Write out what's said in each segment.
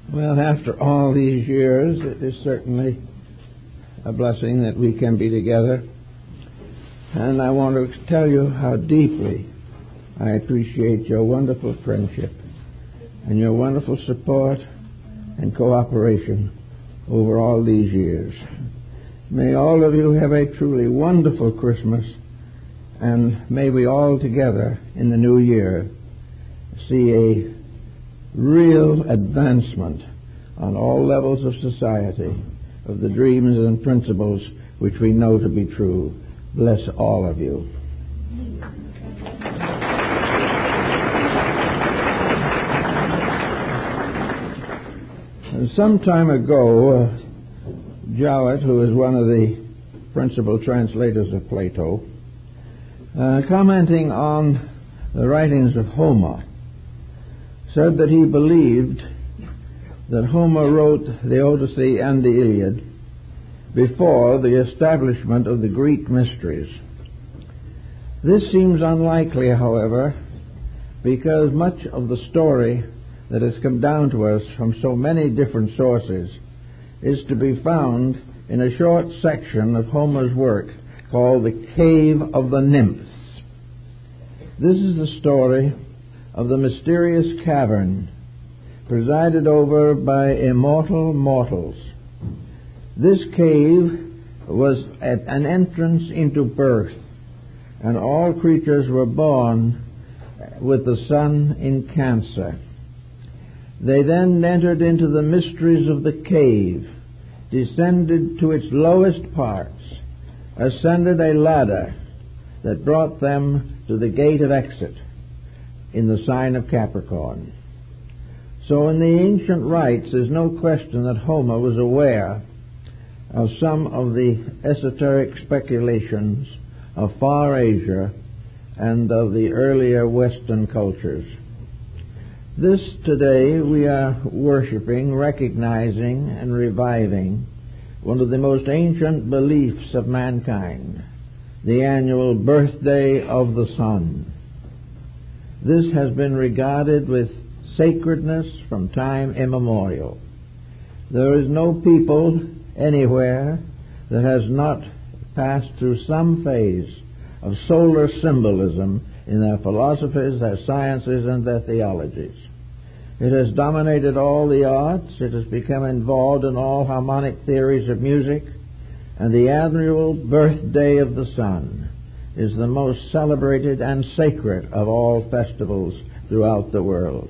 Well, after all these years, it is certainly a blessing that we can be together. And I want to tell you how deeply I appreciate your wonderful friendship and your wonderful support and cooperation over all these years. May all of you have a truly wonderful Christmas, and may we all together in the new year see a real advancement on all levels of society of the dreams and principles which we know to be true. Bless all of you. Some time ago, Jowett, who is one of the principal translators of Plato, commenting on the writings of Homer, said that he believed that Homer wrote the Odyssey and the Iliad before the establishment of the Greek mysteries. This seems unlikely, however, because much of the story that has come down to us from so many different sources is to be found in a short section of Homer's work called The Cave of the Nymphs. This is the story of the mysterious cavern presided over by immortal mortals. This cave was an entrance into birth, and all creatures were born with the sun in Cancer. They then entered into the mysteries of the cave, descended to its lowest parts, ascended a ladder that brought them to the gate of exit in the sign of Capricorn. So in the ancient rites, there's no question that Homer was aware of some of the esoteric speculations of Far Asia and of the earlier Western cultures. This today we are worshiping, recognizing, and reviving one of the most ancient beliefs of mankind, the annual birthday of the sun. This has been regarded with sacredness from time immemorial. There is no people anywhere that has not passed through some phase of solar symbolism in their philosophies, their sciences, and their theologies. It has dominated all the arts. It has become involved in all harmonic theories of music, and the annual birthday of the sun is the most celebrated and sacred of all festivals throughout the world.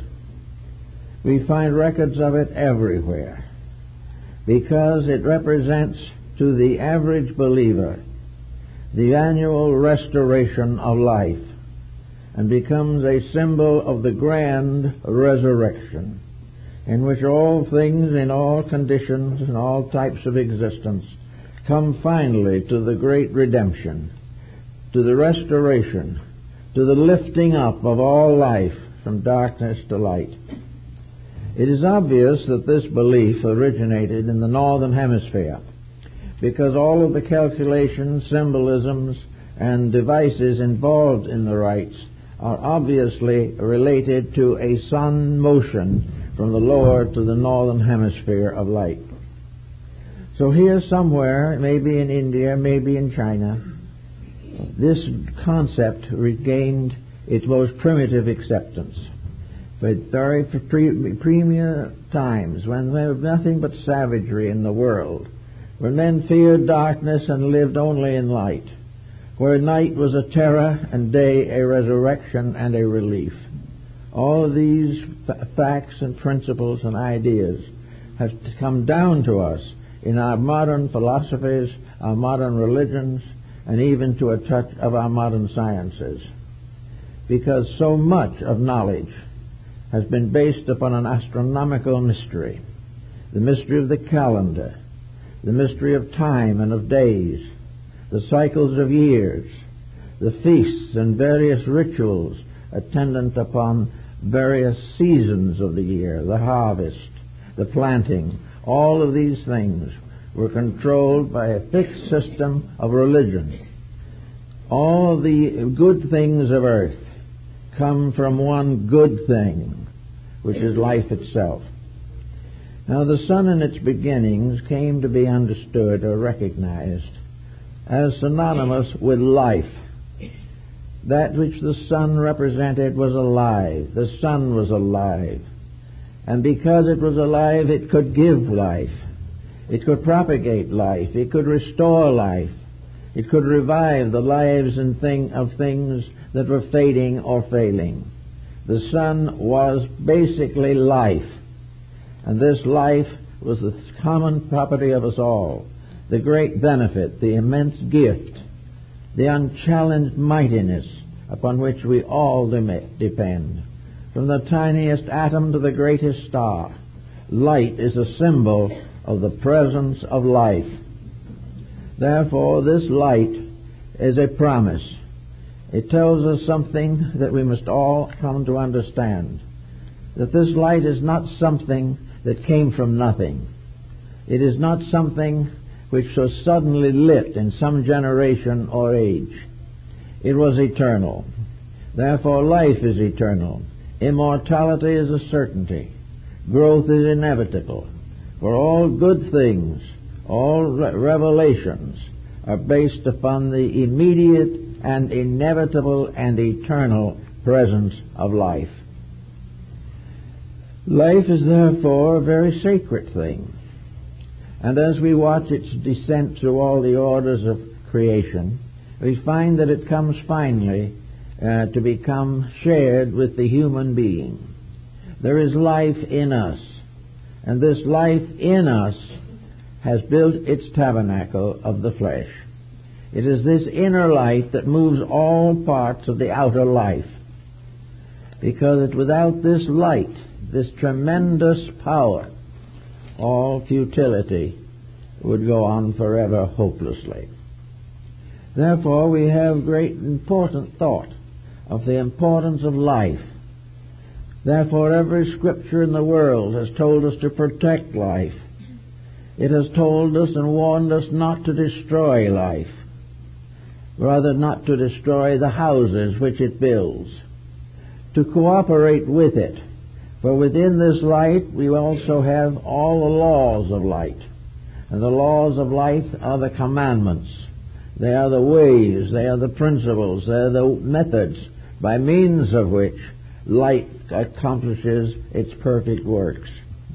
We find records of it everywhere because it represents to the average believer the annual restoration of life and becomes a symbol of the grand resurrection in which all things in all conditions and all types of existence come finally to the great redemption, to the restoration, to the lifting up of all life from darkness to light. It is obvious that this belief originated in the Northern Hemisphere because all of the calculations, symbolisms, and devices involved in the rites are obviously related to a sun motion from the lower to the northern hemisphere of light. So here somewhere, maybe in India, maybe in China, this concept regained its most primitive acceptance. But very premier times, when there was nothing but savagery in the world, when men feared darkness and lived only in light, where night was a terror and day a resurrection and a relief. All of these facts and principles and ideas have come down to us in our modern philosophies, our modern religions, and even to a touch of our modern sciences. Because so much of knowledge has been based upon an astronomical mystery, the mystery of the calendar, the mystery of time and of days, the cycles of years, the feasts and various rituals attendant upon various seasons of the year, the harvest, the planting. All of these things were controlled by a fixed system of religion. All the good things of earth come from one good thing, which is life itself. Now the sun in its beginnings came to be understood or recognized as synonymous with life. That which the sun represented was alive. The sun was alive. And because it was alive, it could give life. It could propagate life. It could restore life. It could revive the lives and of things that were fading or failing. The sun was basically life. And this life was the common property of us all. The great benefit, the immense gift, the unchallenged mightiness upon which we all depend. From the tiniest atom to the greatest star, light is a symbol of the presence of life. Therefore, this light is a promise. It tells us something that we must all come to understand, that this light is not something that came from nothing. It is not something which was suddenly lit in some generation or age. It was eternal. Therefore, life is eternal. Immortality is a certainty. Growth is inevitable. For all good things, all revelations are based upon the immediate and inevitable and eternal presence of life. Life is therefore a very sacred thing. And as we watch its descent through all the orders of creation, we find that it comes finally to become shared with the human being. There is life in us, and this life in us has built its tabernacle of the flesh. It is this inner light that moves all parts of the outer life, because without this light, this tremendous power, all futility would go on forever hopelessly. Therefore, we have great important thought of the importance of life. Therefore, every scripture in the world has told us to protect life. It has told us and warned us not to destroy life, rather not to destroy the houses which it builds, to cooperate with it. For within this light we also have all the laws of light. And the laws of light are the commandments. They are the ways, they are the principles, they are the methods by means of which light accomplishes its perfect works.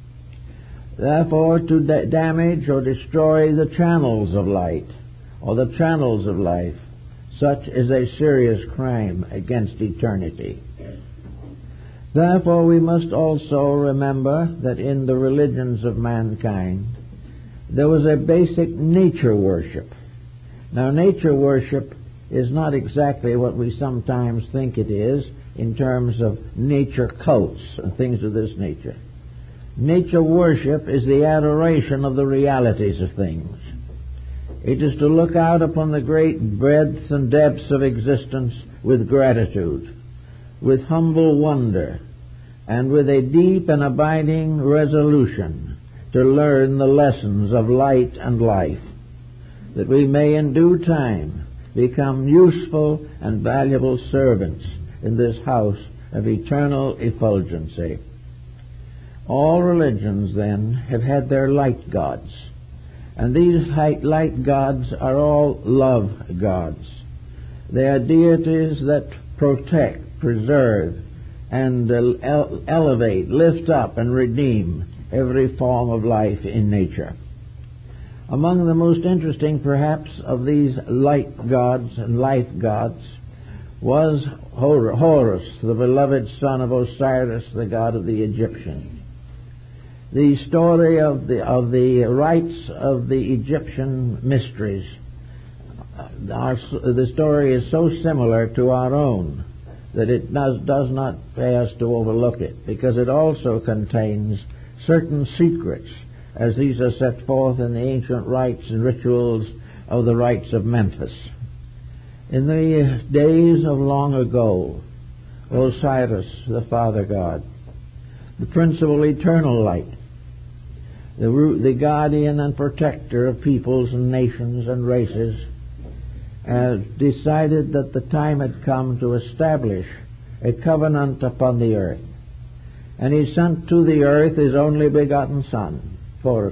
Therefore, to damage or destroy the channels of light, or the channels of life, such is a serious crime against eternity. Therefore, we must also remember that in the religions of mankind, there was a basic nature worship. Now, nature worship is not exactly what we sometimes think it is in terms of nature cults and things of this nature. Nature worship is the adoration of the realities of things. It is to look out upon the great breadths and depths of existence with gratitude, with humble wonder, and with a deep and abiding resolution to learn the lessons of light and life, that we may in due time become useful and valuable servants in this house of eternal effulgency. All religions, then, have had their light gods, and these light gods are all love gods. They are deities that protect, preserve, and elevate, lift up, and redeem every form of life in nature. Among the most interesting, perhaps, of these light gods and life gods was Horus, the beloved son of Osiris, the god of the Egyptians. The story of the rites of the Egyptian mysteries, the story is so similar to our own that it does not pay us to overlook it, because it also contains certain secrets, as these are set forth in the ancient rites and rituals of the rites of Memphis. In the days of long ago, Osiris, the Father God, the principal eternal light, the guardian and protector of peoples and nations and races, decided that the time had come to establish a covenant upon the earth. And he sent to the earth his only begotten Son, Horus,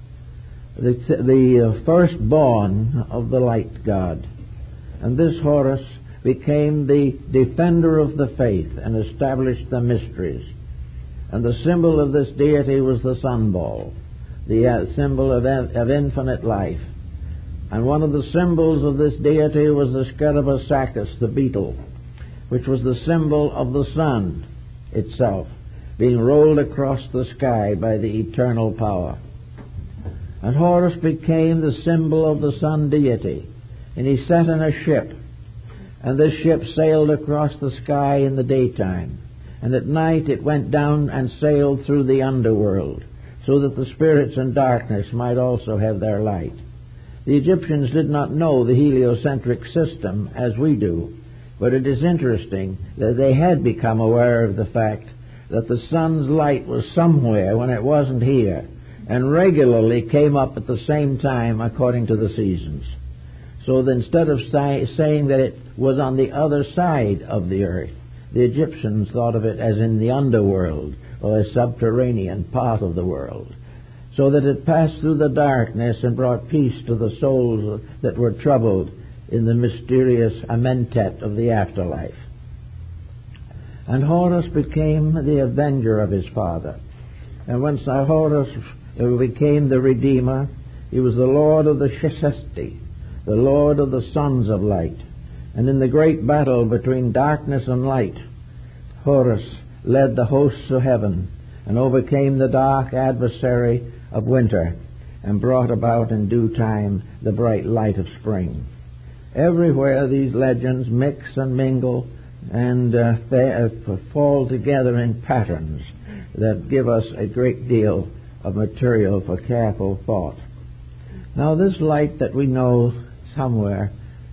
the firstborn of the light God. And this Horus became the defender of the faith and established the mysteries. And the symbol of this deity was the sun ball, the symbol of infinite life. And one of the symbols of this deity was the Scarabaeus, the beetle, which was the symbol of the sun itself, being rolled across the sky by the eternal power. And Horus became the symbol of the sun deity, and he sat in a ship, and this ship sailed across the sky in the daytime, and at night it went down and sailed through the underworld, so that the spirits in darkness might also have their light. The Egyptians did not know the heliocentric system as we do, but it is interesting that they had become aware of the fact that the sun's light was somewhere when it wasn't here, and regularly came up at the same time according to the seasons. So that instead of saying that it was on the other side of the earth, the Egyptians thought of it as in the underworld, or a subterranean part of the world, so that it passed through the darkness and brought peace to the souls that were troubled in the mysterious Amentet of the afterlife. And Horus became the avenger of his father. And when Horus became the Redeemer, he was the Lord of the Sheshesti, the Lord of the sons of light. And in the great battle between darkness and light, Horus led the hosts of heaven and overcame the dark adversary of winter and brought about in due time the bright light of spring. Everywhere these legends mix and mingle and fall together in patterns that give us a great deal of material for careful thought. Now this light that we know somewhere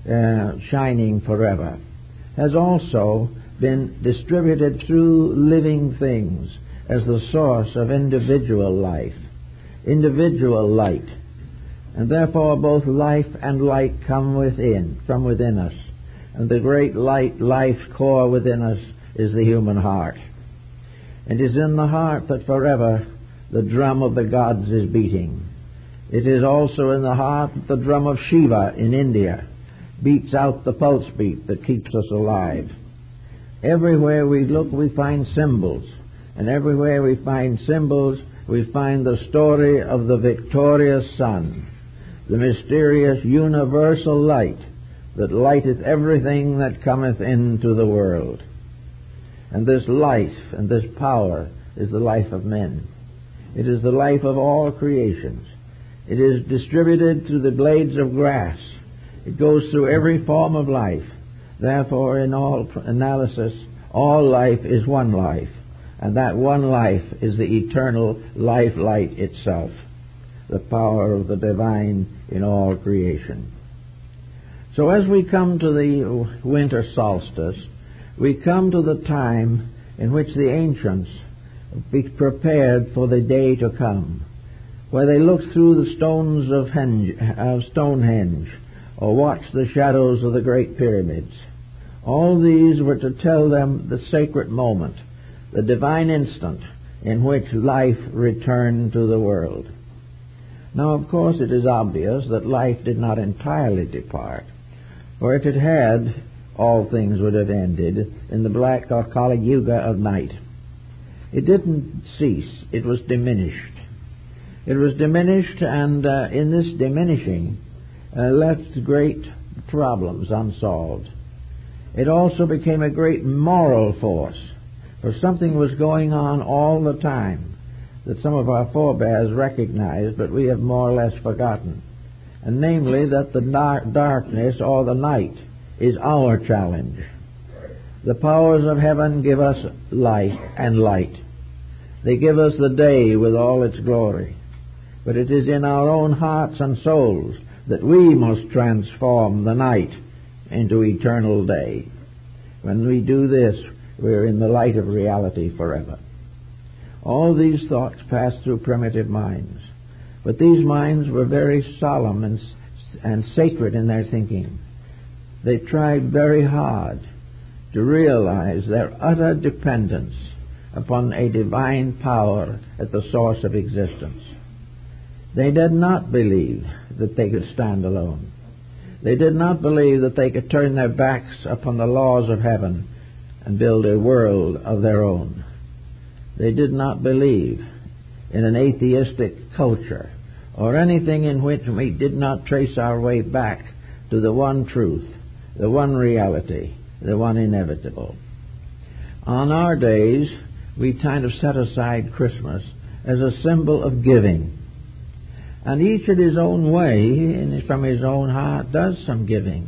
shining forever has also been distributed through living things as the source of individual life, individual light. And therefore both life and light come from within us. And the great life core within us is the human heart. It is in the heart that forever the drum of the gods is beating. It is also in the heart that the drum of Shiva in India beats out the pulse beat that keeps us alive. Everywhere we look we find symbols, and everywhere we find symbols we find the story of the victorious sun, the mysterious universal light that lighteth everything that cometh into the world. And this life and this power is the life of men. It is the life of all creations. It is distributed through the blades of grass. It goes through every form of life. Therefore, in all analysis, all life is one life, and that one life is the eternal life light itself, the power of the divine in all creation. So as we come to the winter solstice, we come to the time in which the ancients be prepared for the day to come, where they looked through the stones of Stonehenge, or watched the shadows of the great pyramids. All these were to tell them the sacred moment, the divine instant in which life returned to the world. Now, of course, it is obvious that life did not entirely depart, for if it had, all things would have ended in the black or Kali Yuga of night. It didn't cease, it was diminished. It was diminished, and in this diminishing left great problems unsolved. It also became a great moral force, for something was going on all the time that some of our forebears recognized, but we have more or less forgotten, and namely that the darkness or the night is our challenge. The powers of heaven give us light and light. They give us the day with all its glory, but it is in our own hearts and souls that we must transform the night into eternal day. When we do this, we're in the light of reality forever. All these thoughts passed through primitive minds, but these minds were very solemn and sacred in their thinking. They tried very hard to realize their utter dependence upon a divine power at the source of existence. They did not believe that they could stand alone. They did not believe that they could turn their backs upon the laws of heaven and build a world of their own. They did not believe in an atheistic culture or anything in which we did not trace our way back to the one truth, the one reality, the one inevitable. On our days, we kind of set aside Christmas as a symbol of giving. And each in his own way, and from his own heart, does some giving.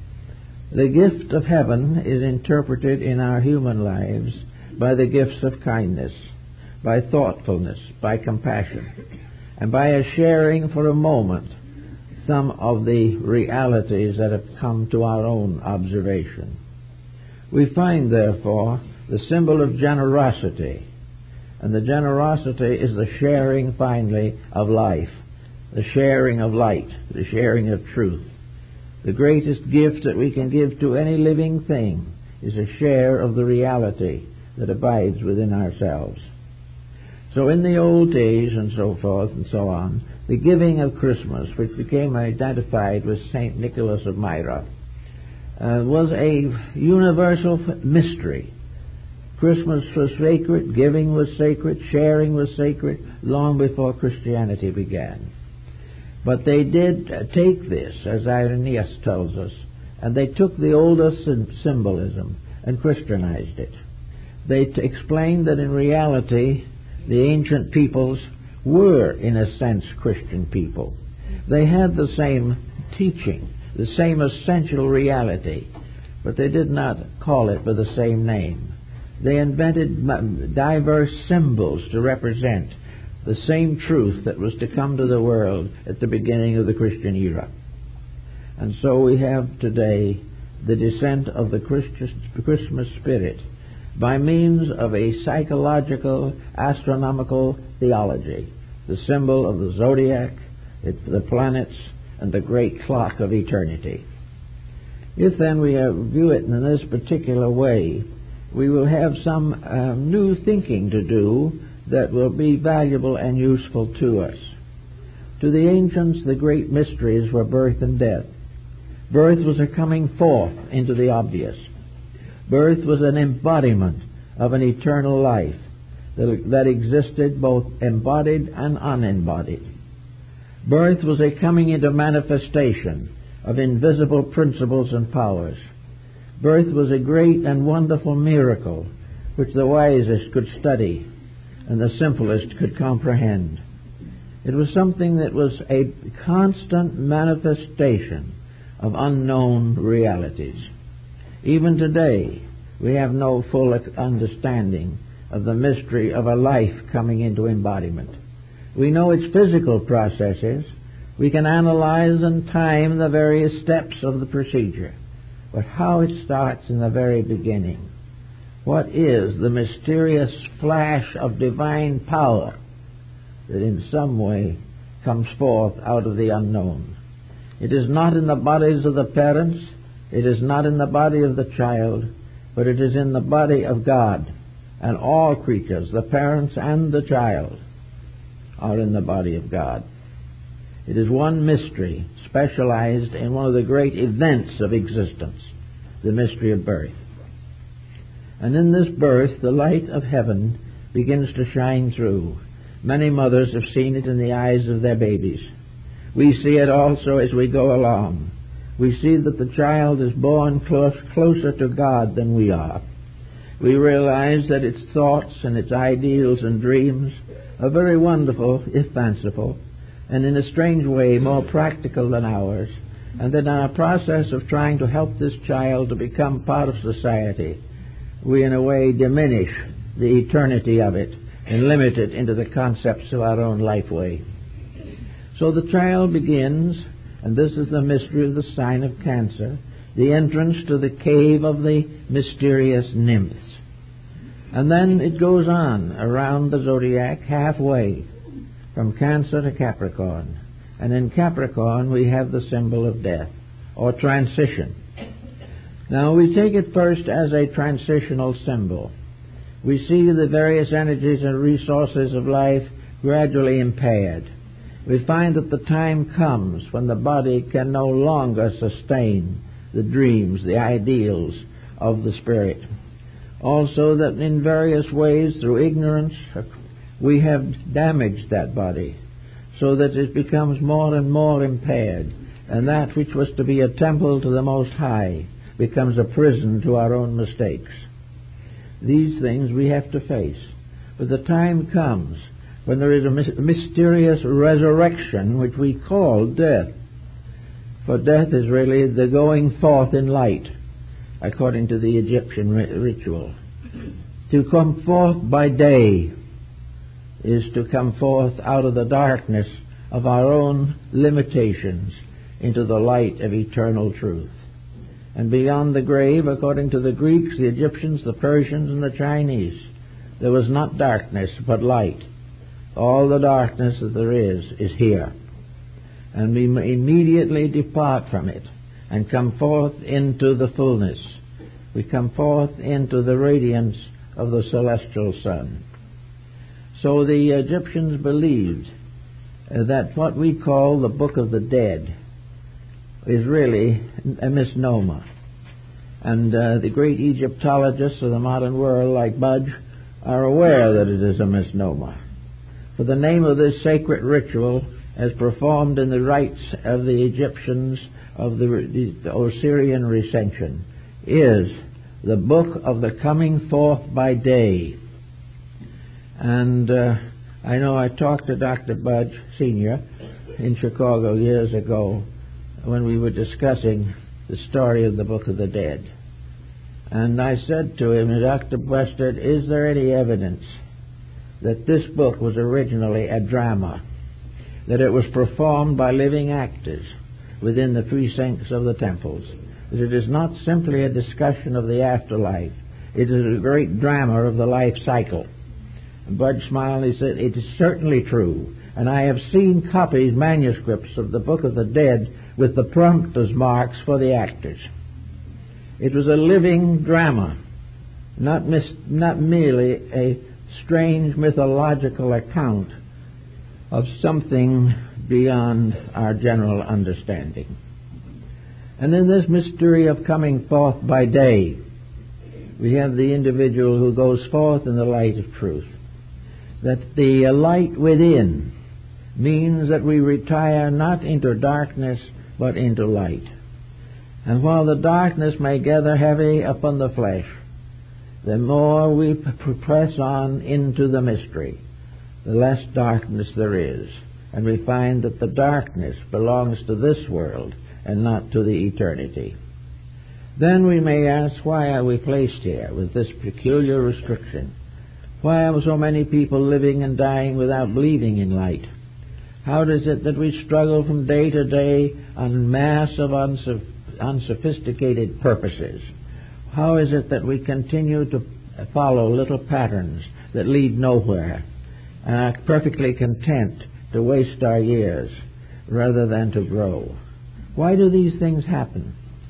The gift of heaven is interpreted in our human lives by the gifts of kindness, by thoughtfulness, by compassion, and by a sharing for a moment some of the realities that have come to our own observation. We find, therefore, the symbol of generosity, and the generosity is the sharing, finally, of life, the sharing of light, the sharing of truth. The greatest gift that we can give to any living thing is a share of the reality that abides within ourselves. So in the old days and so forth and so on, the giving of Christmas, which became identified with St. Nicholas of Myra, was a universal mystery. Christmas was sacred, giving was sacred, sharing was sacred, long before Christianity began. But they did take this, as Irenaeus tells us, and they took the older symbolism and Christianized it. They explained that in reality the ancient peoples were, in a sense, Christian people. They had the same teaching, the same essential reality, but they did not call it by the same name. They invented diverse symbols to represent the same truth that was to come to the world at the beginning of the Christian era. And so we have today the descent of the Christmas spirit by means of a psychological, astronomical theology, the symbol of the zodiac, the planets, and the great clock of eternity. If then we view it in this particular way, we will have some new thinking to do that will be valuable and useful to us. To the ancients, the great mysteries were birth and death. Birth was a coming forth into the obvious. Birth was an embodiment of an eternal life that existed both embodied and unembodied. Birth was a coming into manifestation of invisible principles and powers. Birth was a great and wonderful miracle which the wisest could study and the simplest could comprehend. It was something that was a constant manifestation of unknown realities. Even today, we have no full understanding of the mystery of a life coming into embodiment. We know its physical processes. We can analyze and time the various steps of the procedure. But how it starts in the very beginning, what is the mysterious flash of divine power that in some way comes forth out of the unknown? It is not in the bodies of the parents, it is not in the body of the child, but it is in the body of God. And all creatures, the parents and the child, are in the body of God. It is one mystery specialized in one of the great events of existence, the mystery of birth. And in this birth, the light of heaven begins to shine through. Many mothers have seen it in the eyes of their babies. We see it also as we go along. We see that the child is born closer to God than we are. We realize that its thoughts and its ideals and dreams are very wonderful, if fanciful, and in a strange way more practical than ours, and that in our process of trying to help this child to become part of society, we in a way diminish the eternity of it and limit it into the concepts of our own life way. So the child begins, and this is the mystery of the sign of Cancer, the entrance to the cave of the mysterious nymphs. And then it goes on around the zodiac halfway, from Cancer to Capricorn. And in Capricorn we have the symbol of death, or transition. Now we take it first as a transitional symbol. we see the various energies and resources of life gradually impaired. We find that the time comes when the body can no longer sustain the dreams, the ideals of the spirit. Also that in various ways, through ignorance, we have damaged that body so that it becomes more and more impaired, and that which was to be a temple to the Most High becomes a prison to our own mistakes. These things we have to face. But the time comes when there is a mysterious resurrection which we call death. For death is really the going forth in light, according to the Egyptian ritual. To come forth by day is to come forth out of the darkness of our own limitations into the light of eternal truth. And beyond the grave, according to the Greeks, the Egyptians, the Persians, and the Chinese, there was not darkness but light. All the darkness that there is here. And we immediately depart from it and come forth into the fullness. We come forth into the radiance of the celestial sun. So the Egyptians believed that what we call the Book of the Dead is really a misnomer. And the great Egyptologists of the modern world, like Budge, are aware that it is a misnomer. For the name of this sacred ritual, as performed in the rites of the Egyptians of the Osirian Recension, is the Book of the Coming Forth by Day. And I know I talked to Dr. Budge, Sr., in Chicago years ago when we were discussing the story of the Book of the Dead. And I said to him, Dr. Western, is there any evidence that this book was originally a drama, that it was performed by living actors within the precincts of the temples, that it is not simply a discussion of the afterlife, it is a great drama of the life cycle? And Bud smiled and he said, it is certainly true, and I have seen copies, manuscripts of the Book of the Dead with the prompter's marks for the actors. It was a living drama, not merely a strange mythological account of something beyond our general understanding. And in this mystery of coming forth by day, we have the individual who goes forth in the light of truth. That the light within means that we retire not into darkness but into light. And while the darkness may gather heavy upon the flesh, the more we press on into the mystery, the less darkness there is. And we find that the darkness belongs to this world and not to the eternity. Then we may ask, why are we placed here with this peculiar restriction? Why are so many people living and dying without believing in light? How is it that we struggle from day to day on mass of unsophisticated purposes? How is it that we continue to follow little patterns that lead nowhere and are perfectly content to waste our years rather than to grow? Why do these things happen?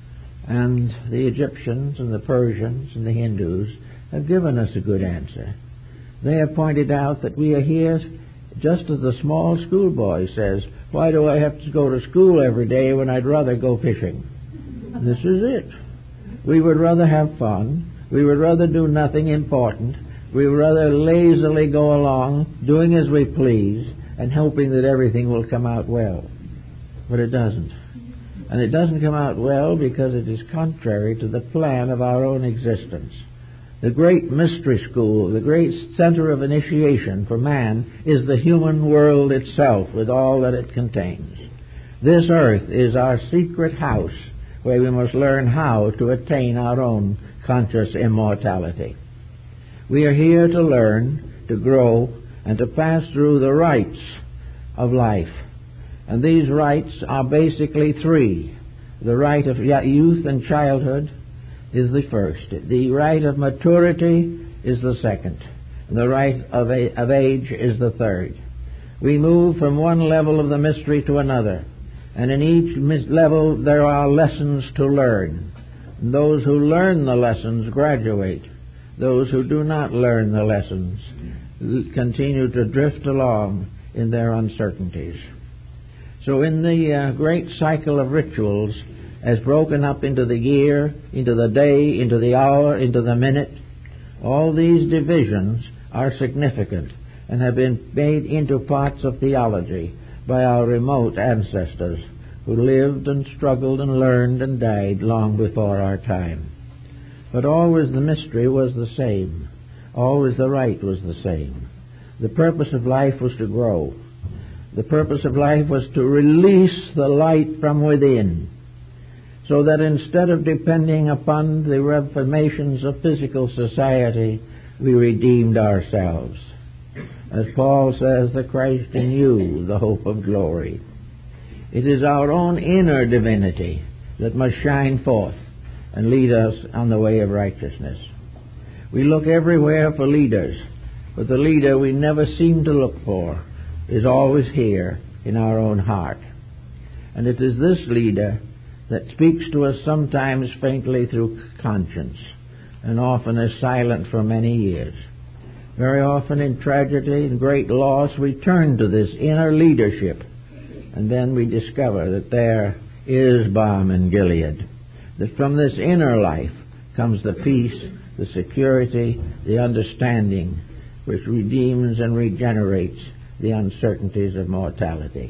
And the Egyptians and the Persians and the Hindus have given us a good answer. They have pointed out that we are here just as the small schoolboy says, why do I have to go to school every day when I'd rather go fishing? This is it. We would rather have fun. We would rather do nothing important. We would rather lazily go along, doing as we please, and hoping that everything will come out well. But it doesn't. And it doesn't come out well because it is contrary to the plan of our own existence. The great mystery school, the great center of initiation for man is the human world itself with all that it contains. This earth is our secret house where we must learn how to attain our own conscious immortality. We are here to learn, to grow, and to pass through the rites of life. And these rites are basically three. The rite of youth and childhood is the first. The rite of maturity is the second. And the rite of age is the third. We move from one level of the mystery to another. And in each level there are lessons to learn. And those who learn the lessons graduate. those who do not learn the lessons continue to drift along in their uncertainties. So in the great cycle of rituals, as broken up into the year, into the day, into the hour, into the minute, all these divisions are significant and have been made into parts of theology by our remote ancestors who lived and struggled and learned and died long before our time. But always the mystery was the same. Always the rite was the same. The purpose of life was to grow. The purpose of life was to release the light from within, so that instead of depending upon the reformations of physical society, we redeemed ourselves. As Paul says, the Christ in you, the hope of glory. It is our own inner divinity that must shine forth and lead us on the way of righteousness. We look everywhere for leaders, but the leader we never seem to look for is always here in our own heart. And it is this leader that speaks to us sometimes faintly through conscience, and often is silent for many years. Very often in tragedy and great loss we turn to this inner leadership, and then we discover that there is balm in Gilead, that from this inner life comes the peace, the security, the understanding which redeems and regenerates the uncertainties of mortality.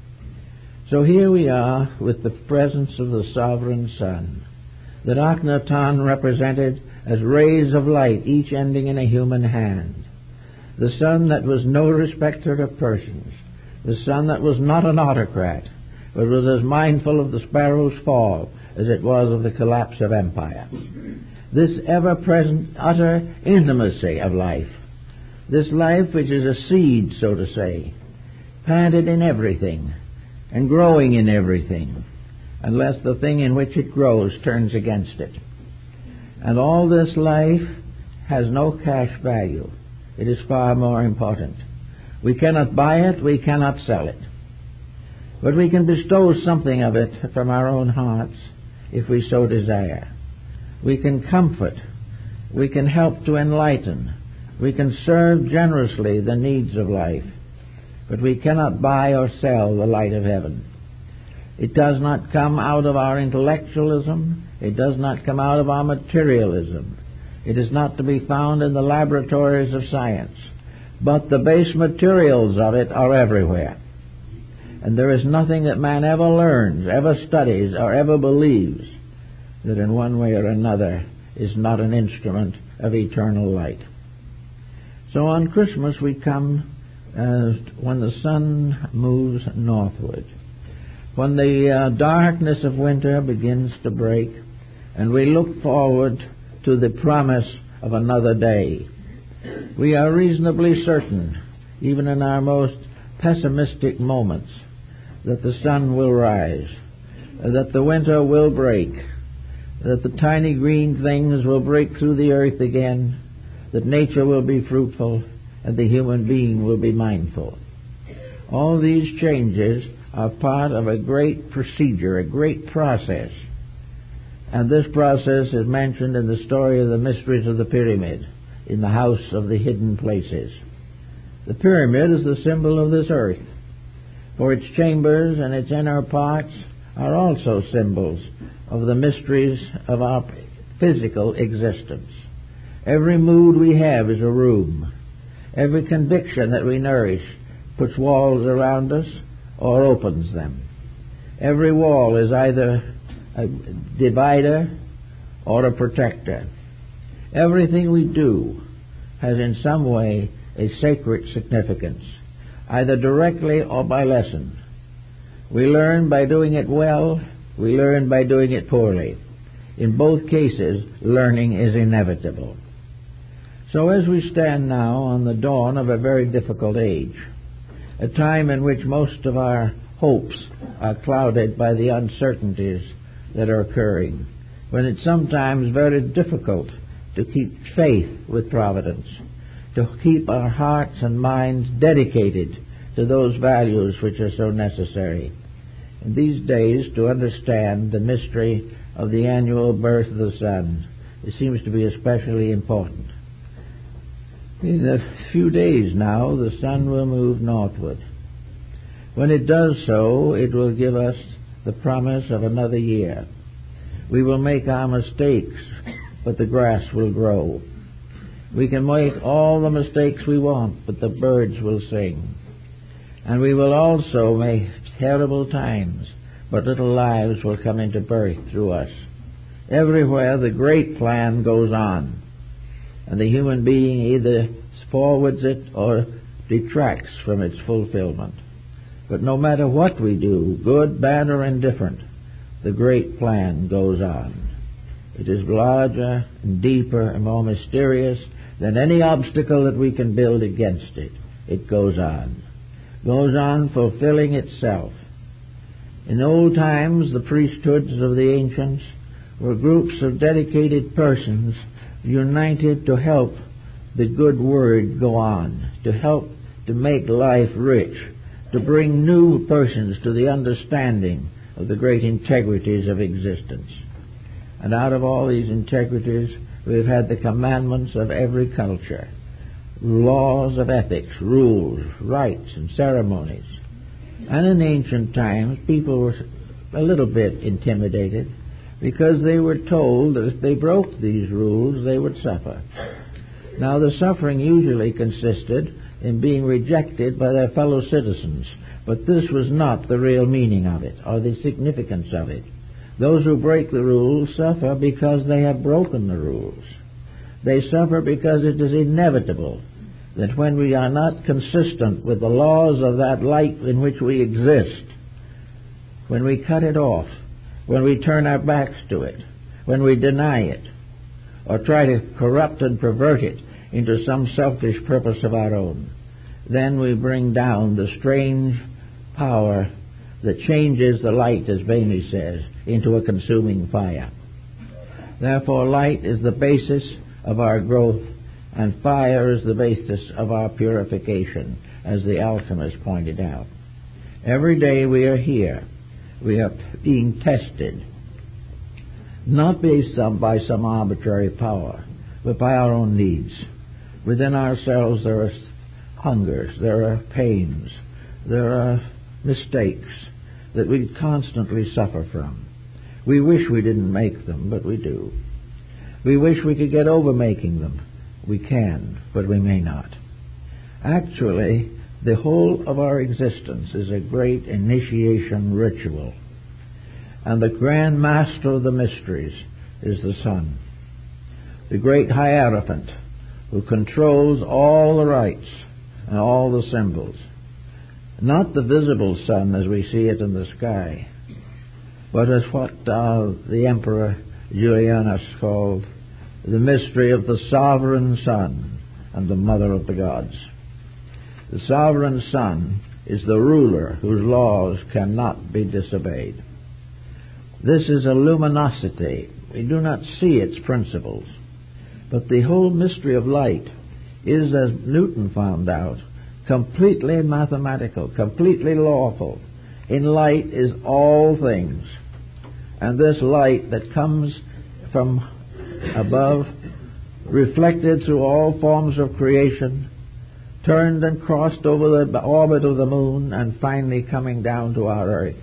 So here we are with the presence of the sovereign Son, that Akhenaton represented as rays of light, each ending in a human hand. The Son that was no respecter of persons, the Son that was not an autocrat, but was as mindful of the sparrow's fall as it was of the collapse of empire. This ever-present, utter intimacy of life, this life which is a seed, so to say, planted in everything and growing in everything, unless the thing in which it grows turns against it. And all this life has no cash value. It is far more important. We cannot buy it, we cannot sell it. But we can bestow something of it from our own hearts if we so desire. We can comfort, we can help to enlighten, we can serve generously the needs of life, but we cannot buy or sell the light of heaven. It does not come out of our intellectualism, it does not come out of our materialism. It is not to be found in the laboratories of science, but the base materials of it are everywhere. And there is nothing that man ever learns, ever studies, or ever believes that in one way or another is not an instrument of eternal light. So on Christmas we come when the sun moves northward, when the darkness of winter begins to break, and we look forward to the promise of another day. We are reasonably certain, even in our most pessimistic moments, that the sun will rise, that the winter will break, that the tiny green things will break through the earth again, that nature will be fruitful, and the human being will be mindful. All these changes are part of a great procedure, a great process. And this process is mentioned in the story of the mysteries of the pyramid, in the house of the hidden places. The pyramid is the symbol of this earth, for its chambers and its inner parts are also symbols of the mysteries of our physical existence. Every mood we have is a room. Every conviction that we nourish puts walls around us or opens them. Every wall is either a divider or a protector. Everything we do has in some way a sacred significance, either directly or by lesson. We learn by doing it well, we learn by doing it poorly. In both cases, learning is inevitable. So as we stand now on the dawn of a very difficult age, a time in which most of our hopes are clouded by the uncertainties that are occurring, when it's sometimes very difficult to keep faith with providence, to keep our hearts and minds dedicated to those values which are so necessary. In these days, to understand the mystery of the annual birth of the sun, it seems to be especially important. In a few days now, the sun will move northward. When it does so, it will give us the promise of another year. We will make our mistakes, but the grass will grow. We can make all the mistakes we want, but the birds will sing. And we will also make terrible times, but little lives will come into birth through us. Everywhere the great plan goes on, and the human being either forwards it or detracts from its fulfillment. But no matter what we do, good, bad, or indifferent, the great plan goes on. It is larger and deeper and more mysterious than any obstacle that we can build against it. It goes on fulfilling itself. In old times, the priesthoods of the ancients were groups of dedicated persons united to help the good word go on, to help to make life rich, to bring new persons to the understanding of the great integrities of existence. And out of all these integrities, we've had the commandments of every culture, laws of ethics, rules, rites, and ceremonies. And in ancient times, people were a little bit intimidated because they were told that if they broke these rules, they would suffer. Now, the suffering usually consisted in being rejected by their fellow citizens, but this was not the real meaning of it or the significance of it. Those who break the rules suffer because they have broken the rules. They suffer because it is inevitable that when we are not consistent with the laws of that light in which we exist, when we cut it off, when we turn our backs to it, when we deny it, or try to corrupt and pervert it into some selfish purpose of our own, then we bring down the strange power that changes the light, as Bailey says, into a consuming fire. Therefore, light is the basis of our growth, and fire is the basis of our purification, as the alchemist pointed out. Every day we are here. We are being tested, not by some arbitrary power, but by our own needs. Within ourselves there are hungers, there are pains, there are mistakes that we constantly suffer from. We wish we didn't make them, but we do. We wish we could get over making them. We can, but we may not. Actually, the whole of our existence is a great initiation ritual. And the grand master of the mysteries is the Sun, the great Hierophant who controls all the rites and all the symbols. Not the visible sun as we see it in the sky, but as what the Emperor Julianus called the mystery of the sovereign Sun and the mother of the gods. The sovereign Sun is the ruler whose laws cannot be disobeyed. This is a luminosity. We do not see its principles. But the whole mystery of light is, as Newton found out, completely mathematical, completely lawful. In light is all things. And this light that comes from above, reflected through all forms of creation, turned and crossed over the orbit of the moon, and finally coming down to our earth.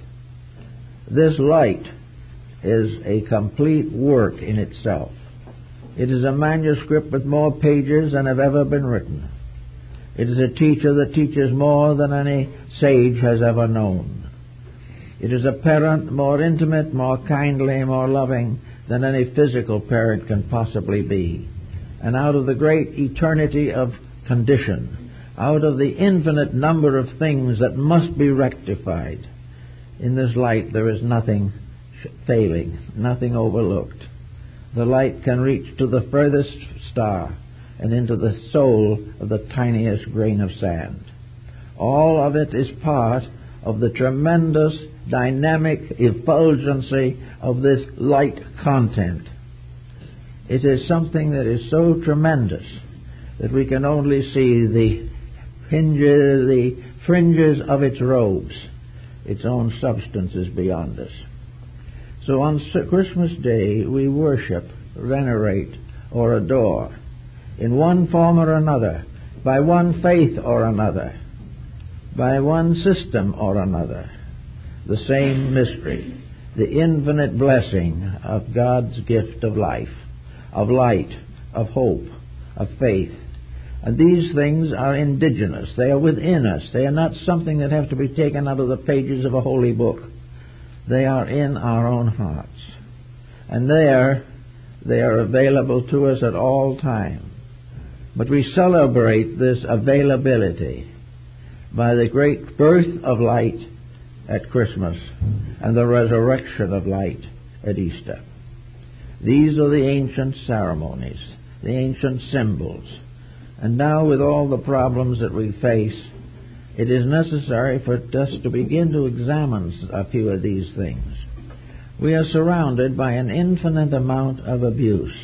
This light is a complete work in itself. It is a manuscript with more pages than have ever been written. It is a teacher that teaches more than any sage has ever known. It is a parent more intimate, more kindly, more loving than any physical parent can possibly be. And out of the great eternity of condition, out of the infinite number of things that must be rectified, in this light there is nothing failing, nothing overlooked. The light can reach to the furthest star and into the soul of the tiniest grain of sand. All of it is part of the tremendous dynamic effulgency of this light content. It is something that is so tremendous that we can only see the fringes of its robes. Its own substance is beyond us. So on Christmas Day we worship, venerate, or adore, in one form or another, by one faith or another, by one system or another, the same mystery, the infinite blessing of God's gift of life, of light, of hope, of faith. And these things are indigenous. They are within us. They are not something that have to be taken out of the pages of a holy book. They are in our own hearts. And there they are available to us at all times. But we celebrate this availability by the great birth of light at Christmas and the resurrection of light at Easter. These are the ancient ceremonies, the ancient symbols. And now, with all the problems that we face, it is necessary for us to begin to examine a few of these things. We are surrounded by an infinite amount of abuse.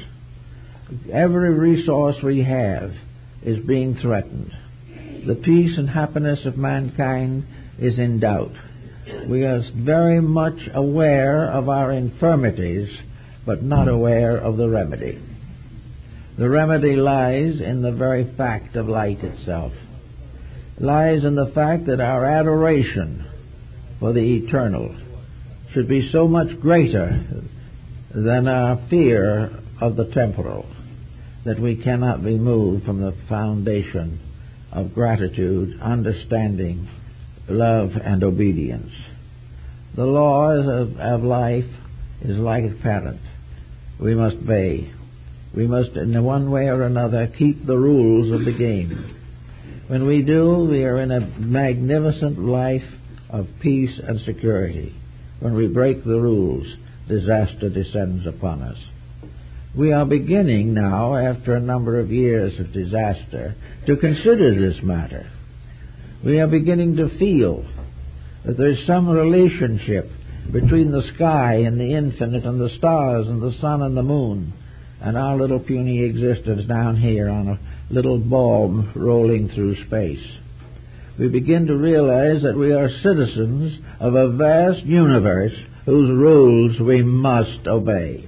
Every resource we have is being threatened. The peace and happiness of mankind is in doubt. We are very much aware of our infirmities, but not aware of the remedy. The remedy lies in the very fact of light itself. It lies in the fact that our adoration for the eternal should be so much greater than our fear of the temporal, that we cannot be moved from the foundation of gratitude, understanding, love, and obedience. The laws of life is like a parent. We must obey. We must, in one way or another, keep the rules of the game. When we do, we are in a magnificent life of peace and security. When we break the rules, disaster descends upon us. We are beginning now, after a number of years of disaster, to consider this matter. We are beginning to feel that there is some relationship between the sky and the infinite and the stars and the sun and the moon and our little puny existence down here on a little ball rolling through space. We begin to realize that we are citizens of a vast universe whose rules we must obey.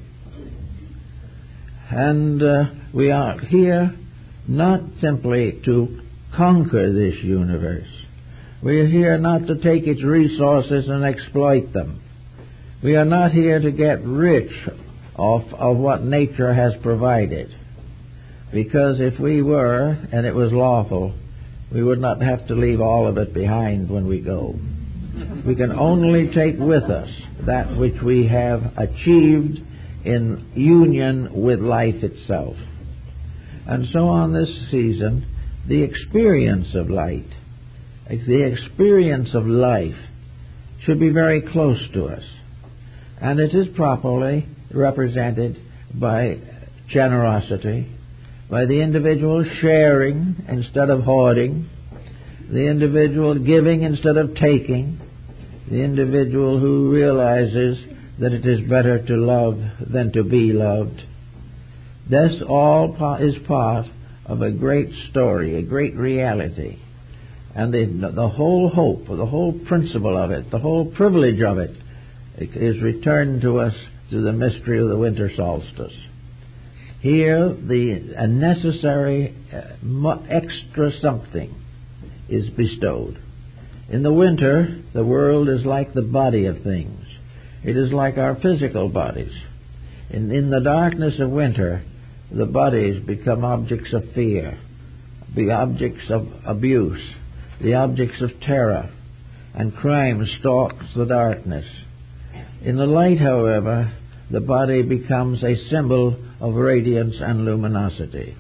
And we are here not simply to conquer this universe. We are here not to take its resources and exploit them. We are not here to get rich of what nature has provided. Because if we were, and it was lawful, we would not have to leave all of it behind when we go. We can only take with us that which we have achieved in union with life itself. And so on this season, the experience of light, the experience of life, should be very close to us. And it is properly represented by generosity, by the individual sharing instead of hoarding, the individual giving instead of taking, the individual who realizes that it is better to love than to be loved. This all is part of a great story, a great reality. And the whole hope, the whole principle of it, the whole privilege of it is returned to us through the mystery of the winter solstice. Here, a necessary extra something is bestowed. In the winter, the world is like the body of things. It is like our physical bodies. In the darkness of winter, the bodies become objects of fear, the objects of abuse, the objects of terror, and crime stalks the darkness. In the light, however, the body becomes a symbol of radiance and luminosity.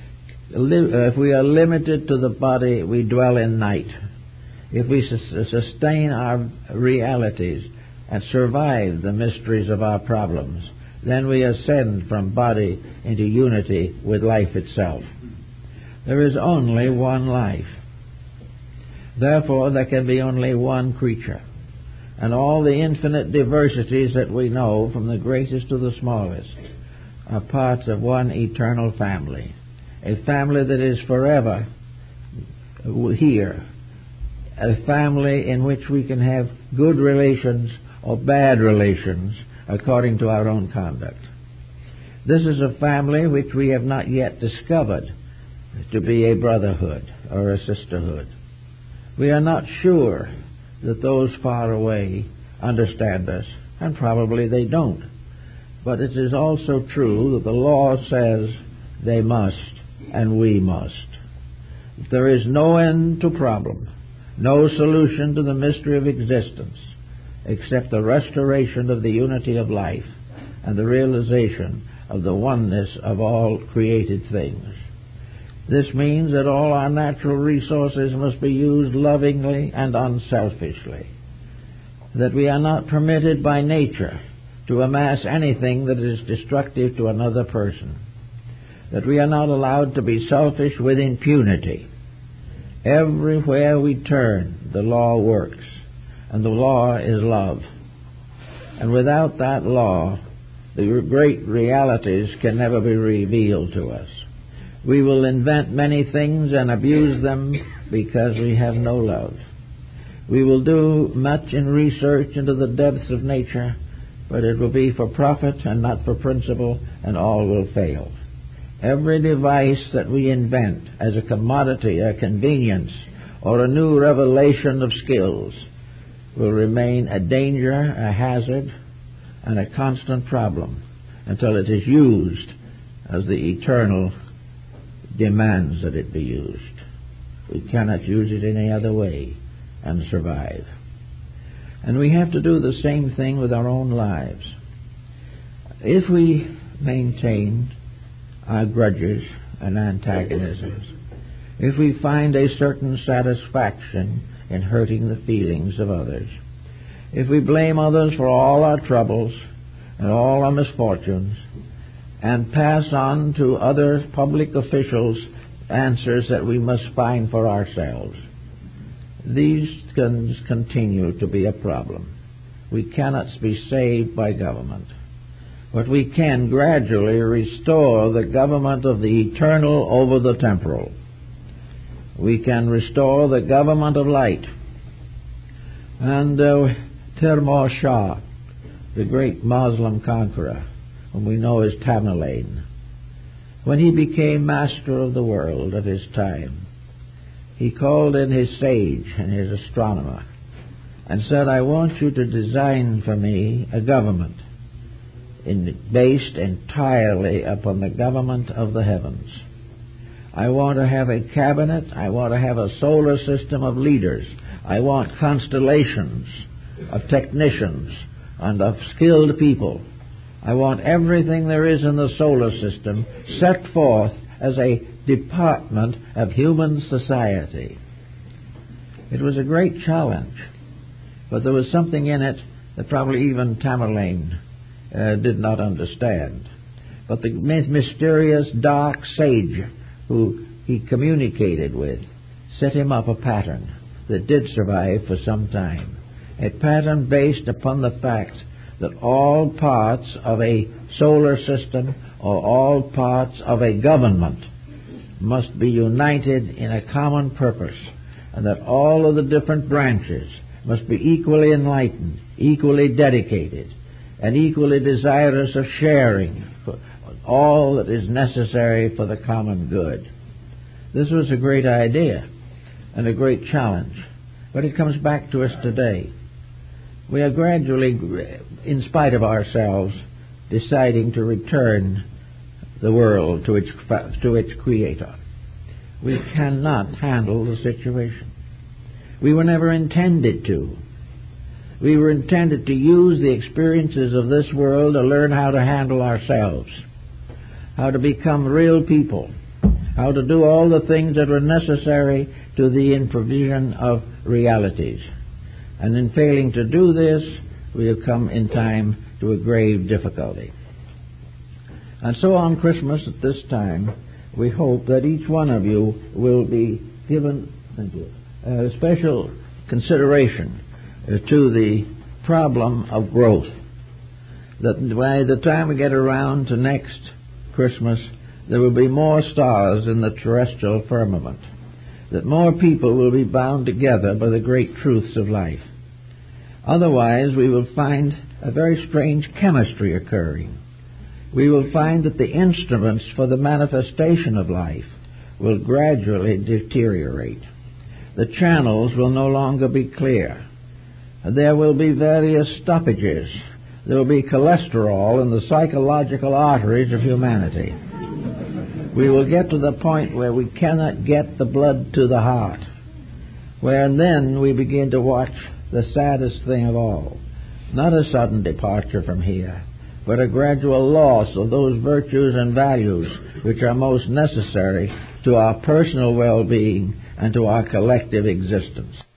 If we are limited to the body, we dwell in night. If we sustain our realities and survive the mysteries of our problems, then we ascend from body into unity with life itself. There is only one life. Therefore, there can be only one creature. And all the infinite diversities that we know, from the greatest to the smallest, are parts of one eternal family. A family that is forever here. A family in which we can have good relations or bad relations according to our own conduct. This is a family which we have not yet discovered. to be a brotherhood or a sisterhood. We are not sure that those far away understand us, and probably they don't. But it is also true that the law says they must, and we must. There is no end to problem, no solution to the mystery of existence, except the restoration of the unity of life and the realization of the oneness of all created things. This means that all our natural resources must be used lovingly and unselfishly, that we are not permitted by nature to amass anything that is destructive to another person, that we are not allowed to be selfish with impunity. Everywhere we turn, the law works, and the law is love. And without that law, the great realities can never be revealed to us. We will invent many things and abuse them because we have no love. We will do much in research into the depths of nature, but it will be for profit and not for principle, and all will fail. Every device that we invent as a commodity, a convenience, or a new revelation of skills will remain a danger, a hazard, and a constant problem until it is used as the eternal demands that it be used. We cannot use it any other way and survive. And we have to do the same thing with our own lives. If we maintain our grudges and antagonisms, if we find a certain satisfaction in hurting the feelings of others, if we blame others for all our troubles and all our misfortunes, and pass on to other public officials answers that we must find for ourselves, these can continue to be a problem. We cannot be saved by government, but we can gradually restore the government of the eternal over the temporal. We can restore the government of light. And Timur Shah, the great Muslim conqueror, whom we know as Tamerlane, when he became master of the world at his time, he called in his sage and his astronomer and said, I want you to design for me a government based entirely upon the government of the heavens. I want to have a cabinet. I want to have a solar system of leaders. I want constellations of technicians and of skilled people. I want everything there is in the solar system set forth as a department of human society. It was a great challenge, but there was something in it that probably even Tamerlane did not understand. But the mysterious dark sage who he communicated with set him up a pattern that did survive for some time, a pattern based upon the fact that all parts of a solar system or all parts of a government must be united in a common purpose, and that all of the different branches must be equally enlightened, equally dedicated, and equally desirous of sharing all that is necessary for the common good. This was a great idea and a great challenge, but it comes back to us today. We are gradually, in spite of ourselves, deciding to return the world to its creator. We cannot handle the situation. We were never intended to. We were intended to use the experiences of this world to learn how to handle ourselves, how to become real people, how to do all the things that were necessary to the provision of realities. And in failing to do this, we have come in time to a grave difficulty. And so on Christmas at this time, we hope that each one of you will be given special consideration to the problem of growth. That by the time we get around to next Christmas, there will be more stars in the terrestrial firmament, that more people will be bound together by the great truths of life. Otherwise, we will find a very strange chemistry occurring. We will find that the instruments for the manifestation of life will gradually deteriorate. The channels will no longer be clear. There will be various stoppages. There will be cholesterol in the psychological arteries of humanity. We will get to the point where we cannot get the blood to the heart, where then we begin to watch the saddest thing of all. Not a sudden departure from here, but a gradual loss of those virtues and values which are most necessary to our personal well-being and to our collective existence.